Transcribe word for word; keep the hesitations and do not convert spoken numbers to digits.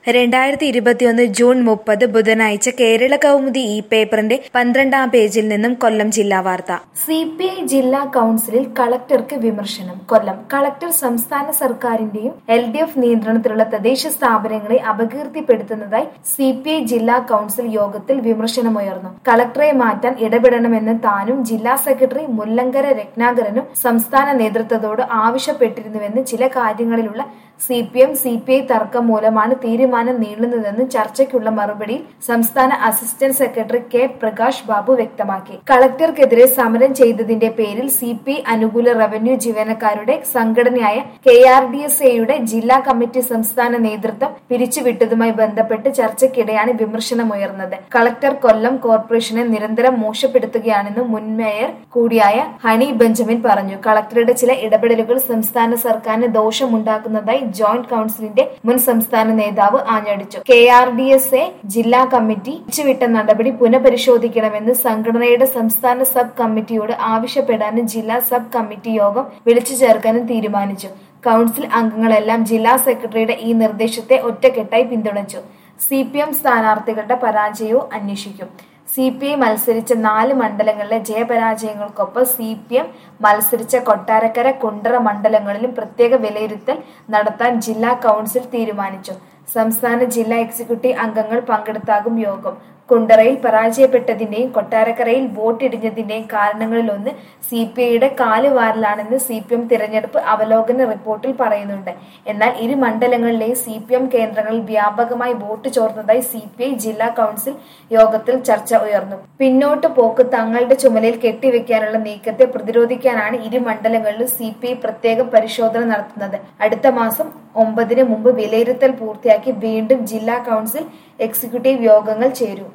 രണ്ടായിരത്തി ഇരുപത്തിയൊന്ന് ജൂൺ മുപ്പത് ബുധനാഴ്ച കേരള കൗമുദി ഈ പേപ്പറിന്റെ പന്ത്രണ്ടാം പേജിൽ നിന്നും കൊല്ലം ജില്ലാ വാർത്ത. സി പി ഐ ജില്ലാ കൌൺസിലിൽ കളക്ടർക്ക് വിമർശനം. കൊല്ലം കളക്ടർ സംസ്ഥാന സർക്കാരിന്റെയും എൽ ഡി എഫ് നിയന്ത്രണത്തിലുള്ള തദ്ദേശ സ്ഥാപനങ്ങളെ അപകീർത്തിപ്പെടുത്തുന്നതായി സി പി ഐ ജില്ലാ കൌൺസിൽ യോഗത്തിൽ വിമർശനമുയർന്നു. കളക്ടറെ മാറ്റാൻ ഇടപെടണമെന്ന് താനും ജില്ലാ സെക്രട്ടറി മുല്ലങ്കര രത്നാകരനും സംസ്ഥാന നേതൃത്വത്തോട് ആവശ്യപ്പെട്ടിരുന്നുവെന്ന് ചില കാര്യങ്ങളിലുള്ള C P M C P I തർക്കം മൂലമാണ് തീരുമാനം നീളുന്നതെന്ന് ചർച്ചയ്ക്കുള്ള മറുപടിയിൽ സംസ്ഥാന assistant secretary K Prakash Babu വ്യക്തമാക്കി. കളക്ടർക്കെതിരെ സമരം ചെയ്തതിന്റെ പേരിൽ സി പി ഐ അനുകൂല റവന്യൂ ജീവനക്കാരുടെ സംഘടനയായ കെ ആർ ഡി എസ് എയുടെ ജില്ലാ കമ്മിറ്റി സംസ്ഥാന നേതൃത്വം പിരിച്ചുവിട്ടതുമായി ബന്ധപ്പെട്ട് ചർച്ചയ്ക്കിടെയാണ് വിമർശനമുയർന്നത്. കളക്ടർ കൊല്ലം കോർപ്പറേഷനെ നിരന്തരം മോശപ്പെടുത്തുകയാണെന്ന് മുൻ മേയർ കൂടിയായ ഹണി ബെഞ്ചമിൻ പറഞ്ഞു. കളക്ടറുടെ ചില ഇടപെടലുകൾ സംസ്ഥാന സർക്കാരിന് ദോഷമുണ്ടാക്കുന്നതായി ജോയിന്റ് കൌൺസിലിന്റെ മുൻ സംസ്ഥാന നേതാവ് ആഞ്ഞടിച്ചു. K R D S A ജില്ലാ കമ്മിറ്റി പിരിച്ചുവിട്ട നടപടി പുനഃപരിശോധിക്കണമെന്ന് സംഘടനയുടെ സംസ്ഥാന സബ് കമ്മിറ്റിയോട് ആവശ്യപ്പെടാനും ജില്ലാ സബ് കമ്മിറ്റി യോഗം വിളിച്ചു ചേർക്കാനും തീരുമാനിച്ചു. കൌൺസിൽ അംഗങ്ങളെല്ലാം ജില്ലാ സെക്രട്ടറിയുടെ ഈ നിർദ്ദേശത്തെ ഒറ്റക്കെട്ടായി പിന്തുണച്ചു. സി പി എം സ്ഥാനാർത്ഥികളുടെ പരാജയവും അന്വേഷിക്കും. സി പി ഐ മത്സരിച്ച നാല് മണ്ഡലങ്ങളിലെ ജയപരാജയങ്ങൾക്കൊപ്പം സി പി എം മത്സരിച്ച കൊട്ടാരക്കര, കുണ്ടറ മണ്ഡലങ്ങളിലും പ്രത്യേക വിലയിരുത്തൽ നടത്താൻ ജില്ലാ കൌൺസിൽ തീരുമാനിച്ചു. സംസ്ഥാന ജില്ലാ എക്സിക്യൂട്ടീവ് അംഗങ്ങൾ പങ്കെടുത്താകും യോഗം. കുണ്ടറയിൽ പരാജയപ്പെട്ടതിന്റെയും കൊട്ടാരക്കരയിൽ വോട്ടിടിഞ്ഞതിന്റെയും കാരണങ്ങളിലൊന്ന് സി പി ഐയുടെ കാലുവാരലാണെന്ന് സി പി എം തിരഞ്ഞെടുപ്പ് അവലോകന റിപ്പോർട്ടിൽ പറയുന്നുണ്ട്. എന്നാൽ ഇരു മണ്ഡലങ്ങളിലെയും സി പി എം കേന്ദ്രങ്ങളിൽ വ്യാപകമായി വോട്ട് ചോർന്നതായി സി പി ഐ ജില്ലാ കൌൺസിൽ യോഗത്തിൽ ചർച്ച ഉയർന്നു. പിന്നോട്ട് പോക്ക് തങ്ങളുടെ ചുമലിൽ കെട്ടിവെക്കാനുള്ള നീക്കത്തെ പ്രതിരോധിക്കാനാണ് ഇരു മണ്ഡലങ്ങളിലും സി പി ഐ പ്രത്യേക പരിശോധന നടത്തുന്നത്. അടുത്ത മാസം ഒമ്പതിന് മുമ്പ് വിലയിരുത്തൽ പൂർത്തിയാക്കി വീണ്ടും ജില്ലാ കൌൺസിൽ എക്സിക്യൂട്ടീവ് യോഗങ്ങൾ ചേരും.